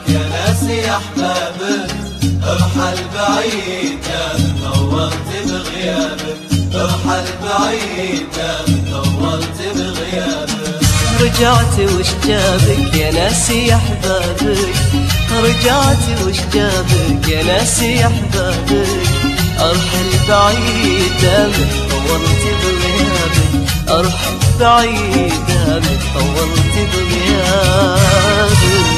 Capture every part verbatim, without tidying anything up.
يا ناسي أحبابك، ارحل بعيد يا من طولت بغيابك، ارحل بعيد يا من طولت بغيابك. رجعت وش جابك يا ناسي أحبابك، رجعت وش جابك يا ناسي أحبابك، ارحل بعيد يا من طولت بغيابك، ارحل بعيد يا من طولت بغيابك.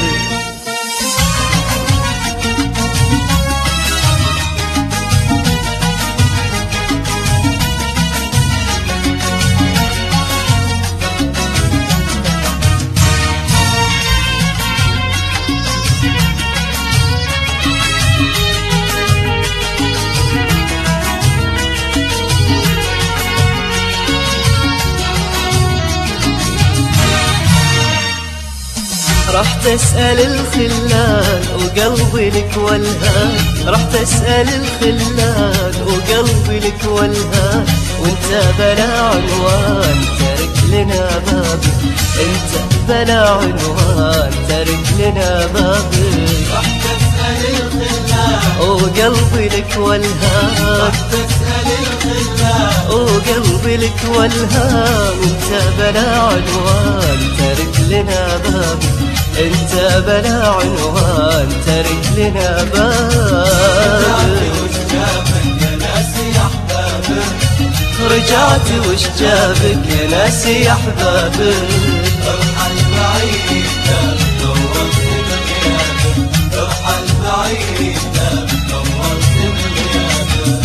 رح تسأل الخلان وقلبي لك والهان، رح تسأل الخلان وقلبي لك والهان، وانت بلا عنوان ترك لنا بابك، انت بلا عنوان ترك لنا بابك. رح تسأل الخلان وقلبي لك والهان، رح تسأل الخلان وقلبي لك والهان، وانت بلا عنوان ترك لنا بابك، انت بلا عنوان ترك لنا بابك. رجعت وش جابك يا ناسي أحبابك، ارحل بعيد يا من طولت بغيابك، ارحل بعيد يا من طولت بغيابك.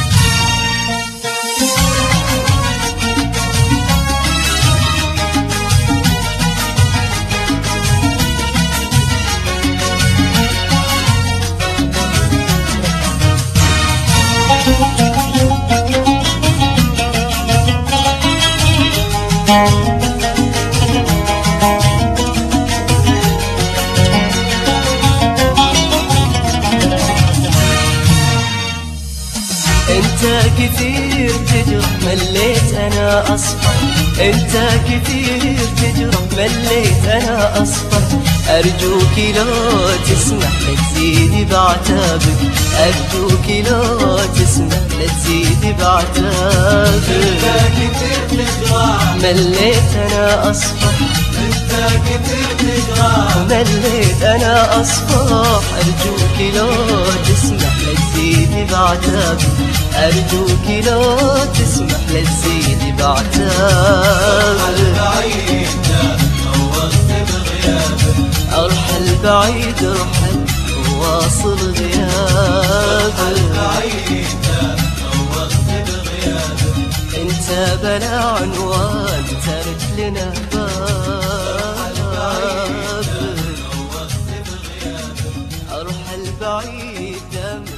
انت كثير تجرح مليت انا اصفى، انت كثير تجرح مليت انا اصفى، ارجوك لو تسمح لا تزيدي بعتابك، ارجوك لو تسمح لا تزيدي بعتابك. انت كثير تجرح مليت انا اصفى، انت كثير تجرح مليت انا اصفى، ارجوك لو تسمح لا تزيدي بعتابك، ارجوك لو تسمح لا تزيدي بعتابك. ارحل بعيد ارحل واصل غيابك، انت بلا عنوان ترك لنا بابك، ارحل بعيد